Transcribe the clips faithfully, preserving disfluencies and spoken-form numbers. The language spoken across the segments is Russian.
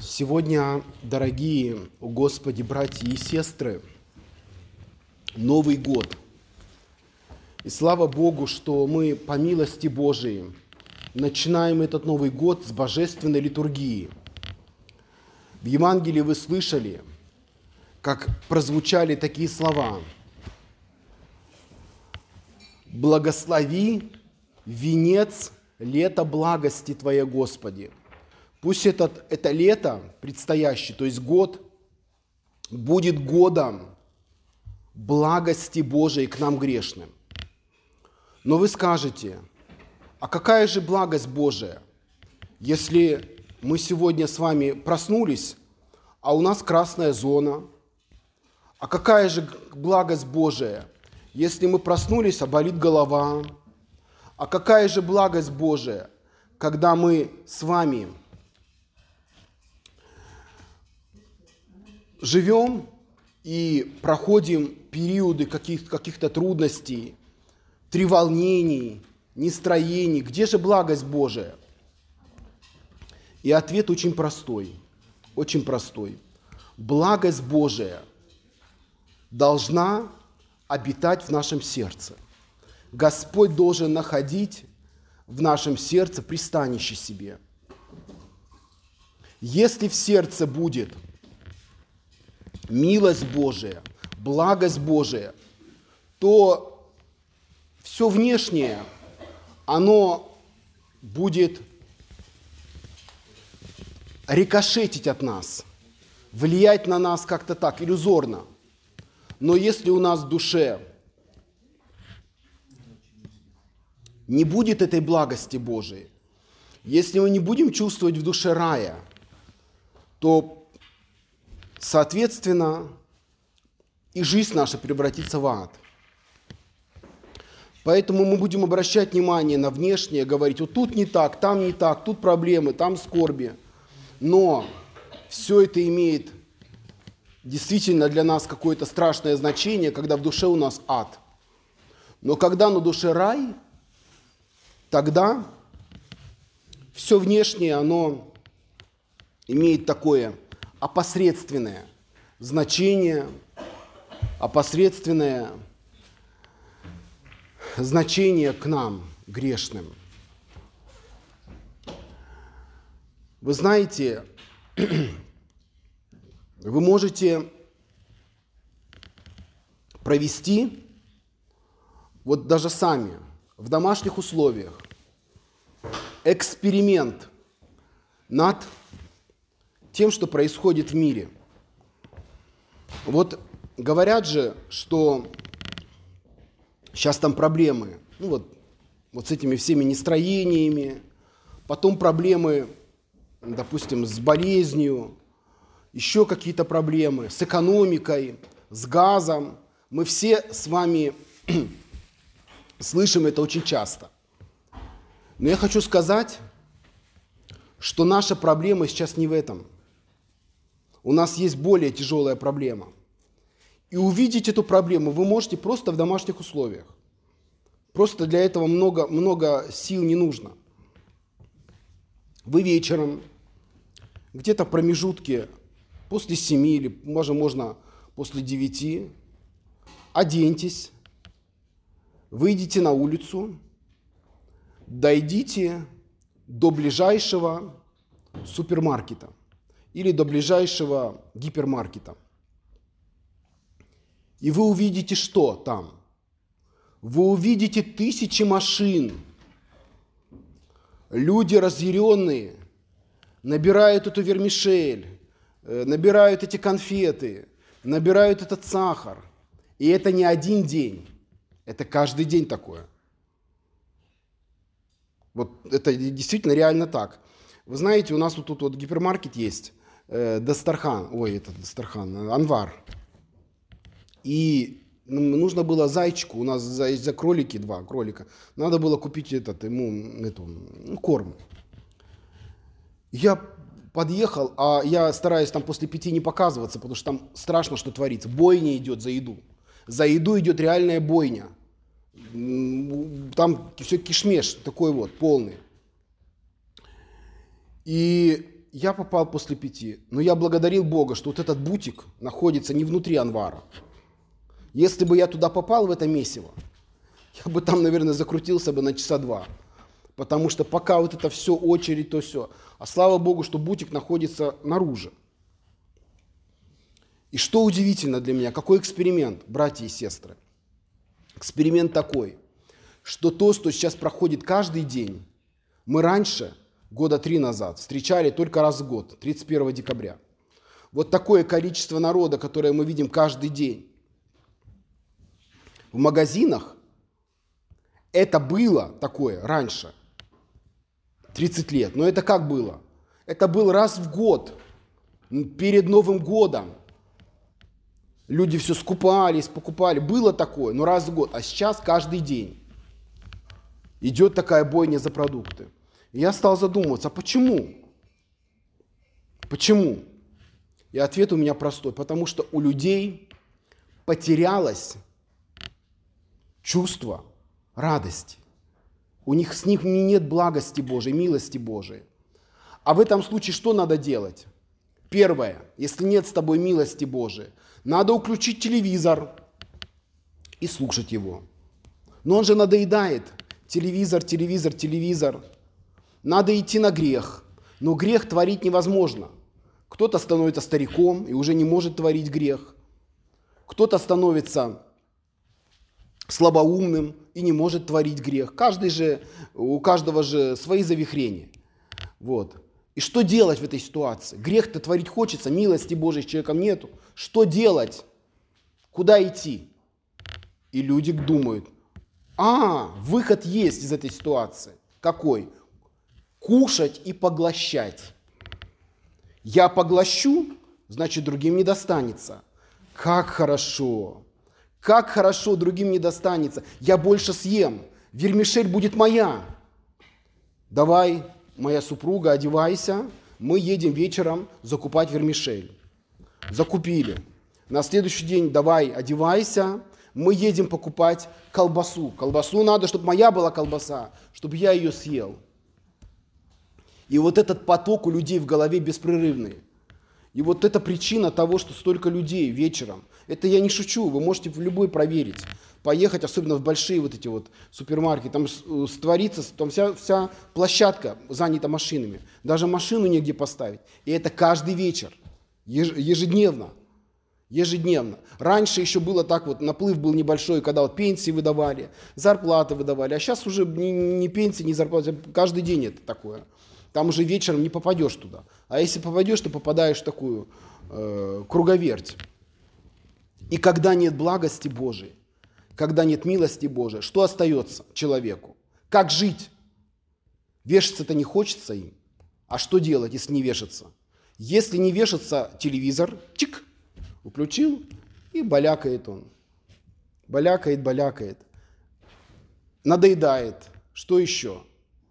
Сегодня, дорогие у Господи братья и сестры, Новый год. И слава Богу, что мы по милости Божией начинаем этот Новый год с божественной литургии. В Евангелии вы слышали, как прозвучали такие слова: «Благослови венец лета благости Твоей, Господи». Пусть этот, это лето предстоящее, то есть год, будет годом благости Божией к нам грешным. Но вы скажете, а какая же благость Божия, если мы сегодня с вами проснулись, а у нас красная зона? А какая же благость Божия, если мы проснулись, а болит голова? А какая же благость Божия, когда мы с вами живем и проходим периоды каких- каких-то трудностей, треволнений, нестроений? Где же благость Божия? И ответ очень простой, очень простой. Благость Божия должна обитать в нашем сердце. Господь должен находить в нашем сердце пристанище себе. Если в сердце будет милость Божия, благость Божия, то все внешнее, оно будет рикошетить от нас, влиять на нас как-то так, иллюзорно. Но если у нас в душе не будет этой благости Божией, если мы не будем чувствовать в душе рая, то соответственно, и жизнь наша превратится в ад. Поэтому мы будем обращать внимание на внешнее, говорить, вот тут не так, там не так, тут проблемы, там скорби. Но все это имеет действительно для нас какое-то страшное значение, когда в душе у нас ад. Но когда на душе рай, тогда все внешнее, оно имеет такое опосредственное значение, опосредственное значение к нам, грешным. Вы знаете, вы можете провести, вот даже сами, в домашних условиях, эксперимент над тем, что происходит в мире. Вот говорят же, что сейчас там проблемы, ну вот, вот с этими всеми нестроениями, потом проблемы, допустим, с болезнью, еще какие-то проблемы с экономикой, с газом. Мы все с вами слышим это очень часто. Но я хочу сказать, что наша проблема сейчас не в этом. У нас есть более тяжелая проблема. И увидеть эту проблему вы можете просто в домашних условиях. Просто для этого много, много сил не нужно. Вы вечером, где-то в промежутке после семи или, может, можно после девяти, оденьтесь, выйдите на улицу, дойдите до ближайшего супермаркета или до ближайшего гипермаркета. И вы увидите, что там? Вы увидите тысячи машин. Люди разъяренные набирают эту вермишель, набирают эти конфеты, набирают этот сахар. И это не один день, это каждый день такое. Вот это действительно реально так. Вы знаете, у нас вот тут вот гипермаркет есть, э, Дастархан, ой, это Дастархан, Анвар. И нужно было зайчику, у нас за, за кролики, два кролика, надо было купить этот, ему эту, ну, корм. Я подъехал, а я стараюсь там после пяти не показываться, потому что там страшно, что творится. Бойня идет за еду. За еду идет реальная бойня. Там все кишмеш такой вот, полный. И я попал после пяти, но я благодарил Бога, что вот этот бутик находится не внутри анвара. Если бы я туда попал, в это месиво, я бы там, наверное, закрутился бы на часа два. Потому что пока вот это все, очередь, то все. А слава Богу, что бутик находится наружу. И что удивительно для меня, какой эксперимент, братья и сестры. Эксперимент такой, что то, что сейчас проходит каждый день, мы раньше, года три назад, встречали только раз в год, тридцать первого декабря. Вот такое количество народа, которое мы видим каждый день в магазинах, это было такое раньше, тридцать лет. Но это как было? Это был раз в год, перед Новым годом. Люди все скупались, покупали. Было такое, но раз в год. А сейчас каждый день идет такая бойня за продукты. И я стал задумываться, а почему? Почему? И ответ у меня простой. Потому что у людей потерялось чувство радости. У них с них нет благости Божией, милости Божией. А в этом случае что надо делать? Первое, если нет с тобой милости Божией, надо включить телевизор и слушать его. Но он же надоедает. Телевизор, телевизор, телевизор. Надо идти на грех. Но грех творить невозможно. Кто-то становится стариком и уже не может творить грех. Кто-то становится слабоумным и не может творить грех. Каждый же, у каждого же свои завихрения. Вот. И что делать в этой ситуации? Грех-то творить хочется, милости Божией с человеком нету. Что делать? Куда идти? И люди думают, а, выход есть из этой ситуации. Какой? Кушать и поглощать. Я поглощу, значит, другим не достанется. Как хорошо! Как хорошо, другим не достанется. Я больше съем. Вермишель будет моя. Давай, моя супруга, одевайся. Мы едем вечером закупать вермишель. Закупили. На следующий день давай, одевайся. Мы едем покупать колбасу. Колбасу надо, чтобы моя была колбаса, чтобы я ее съел. И вот этот поток у людей в голове беспрерывный. И вот это причина того, что столько людей вечером. Это я не шучу, вы можете в любой проверить. Поехать, особенно в большие вот эти вот супермаркеты, там створится, там вся, вся площадка занята машинами. Даже машину негде поставить. И это каждый вечер, ежедневно. Ежедневно. Раньше еще было так вот, наплыв был небольшой, когда вот пенсии выдавали, зарплаты выдавали. А сейчас уже ни, ни пенсии, ни зарплаты, каждый день это такое. Там уже вечером не попадешь туда. А если попадешь, то попадаешь в такую э, круговерть. И когда нет благости Божией, когда нет милости Божией, что остается человеку? Как жить? Вешаться-то не хочется им. А что делать, если не вешаться? Если не вешаться, телевизор, чик, включил, и балякает он. Балякает, балякает. Надоедает. Что еще?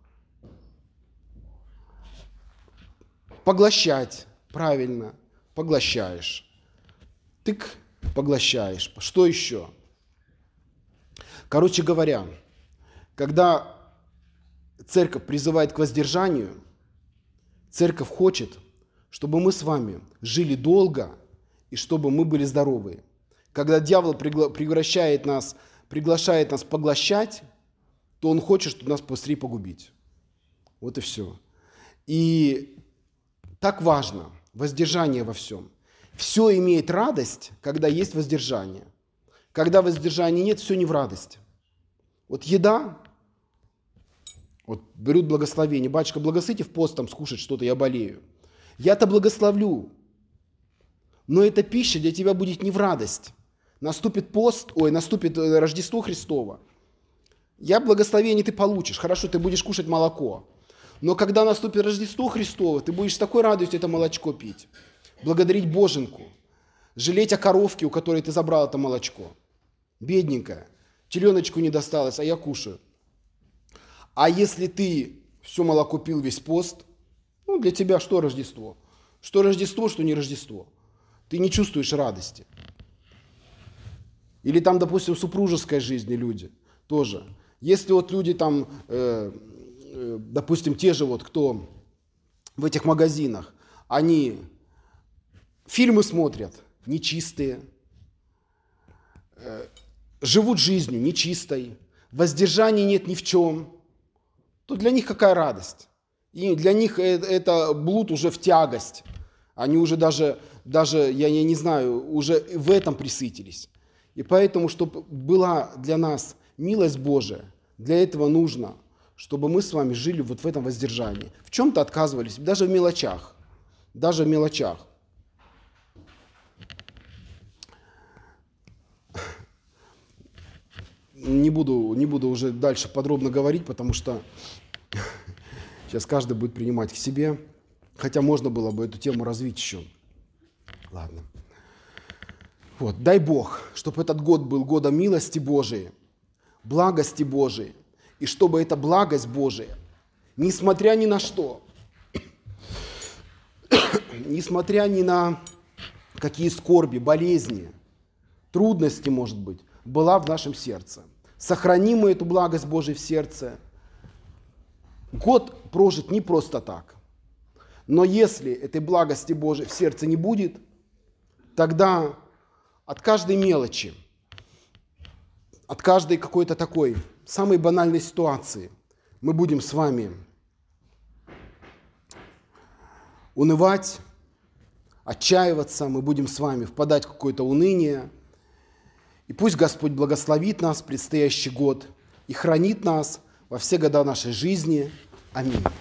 Поглощать. Правильно. Поглощаешь. Тык, поглощаешь. Что еще? Короче говоря, когда церковь призывает к воздержанию, церковь хочет, чтобы мы с вами жили долго и чтобы мы были здоровы. Когда дьявол пригла- превращает нас, приглашает нас поглощать, то он хочет, чтобы нас быстрее погубить. Вот и все. И так важно воздержание во всем. Все имеет радость, когда есть воздержание. Когда воздержания нет, все не в радости. Вот еда, вот берут благословение. Батюшка, благословите в пост там скушать что-то, я болею. Я-то благословлю. Но эта пища для тебя будет не в радость. Наступит пост, ой, наступит Рождество Христово. Я благословение ты получишь. Хорошо, ты будешь кушать молоко. Но когда наступит Рождество Христово, ты будешь с такой радостью это молочко пить. Благодарить Боженьку. Жалеть о коровке, у которой ты забрал это молочко. Бедненькая. Теленочку не досталось, а я кушаю. А если ты все молоко пил весь пост, ну для тебя что Рождество? Что Рождество, что не Рождество. Ты не чувствуешь радости. Или там, допустим, в супружеской жизни люди тоже. Если вот люди там, э, э, допустим, те же вот, кто в этих магазинах, Они фильмы смотрят нечистые, живут жизнью нечистой, воздержания нет ни в чем, то для них какая радость? И для них это блуд уже в тягость. Они уже даже, даже я, я не знаю, уже в этом присытились. И поэтому, чтобы была для нас милость Божия, для этого нужно, чтобы мы с вами жили вот в этом воздержании. В чем-то отказывались, даже в мелочах. Даже в мелочах. Не буду, не буду уже дальше подробно говорить, потому что сейчас каждый будет принимать к себе. Хотя можно было бы эту тему развить еще. Ладно. Вот, дай Бог, чтобы этот год был годом милости Божией, благости Божией, и чтобы эта благость Божия, несмотря ни на что, несмотря ни на какие скорби, болезни, трудности, может быть, была в нашем сердце. Сохраним мы эту благость Божию в сердце. Год прожит не просто так. Но если этой благости Божией в сердце не будет, тогда от каждой мелочи, от каждой какой-то такой самой банальной ситуации мы будем с вами унывать, отчаиваться, мы будем с вами впадать в какое-то уныние. И пусть Господь благословит нас в предстоящий год и хранит нас во все года нашей жизни. Аминь.